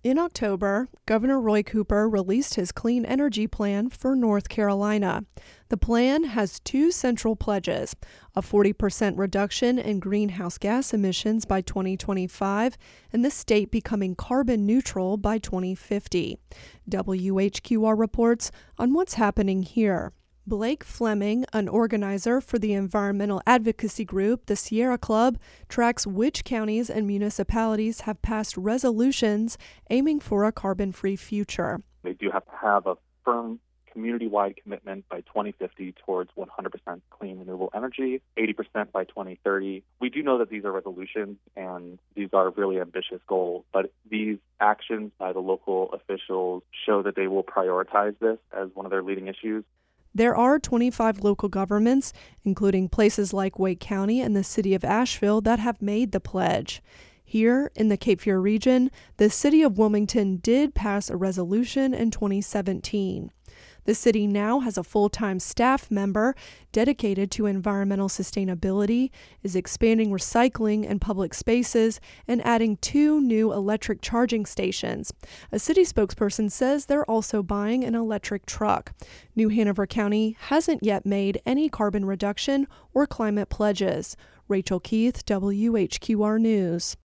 In October, Governor Roy Cooper released his clean energy plan for North Carolina. The plan has two central pledges: a 40% reduction in greenhouse gas emissions by 2025 and the state becoming carbon neutral by 2050. WHQR reports on what's happening here. Blake Fleming, an organizer for the environmental advocacy group, the Sierra Club, tracks which counties and municipalities have passed resolutions aiming for a carbon-free future. They do have to have a firm community-wide commitment by 2050 towards 100% clean renewable energy, 80% by 2030. We do know that these are resolutions and these are really ambitious goals, but these actions by the local officials show that they will prioritize this as one of their leading issues. There are 25 local governments, including places like Wake County and the city of Asheville, that have made the pledge. Here in the Cape Fear region, the city of Wilmington did pass a resolution in 2017. The city now has a full-time staff member dedicated to environmental sustainability, is expanding recycling in public spaces, and adding 2 new electric charging stations. A city spokesperson says they're also buying an electric truck. New Hanover County hasn't yet made any carbon reduction or climate pledges. Rachel Keith, WHQR News.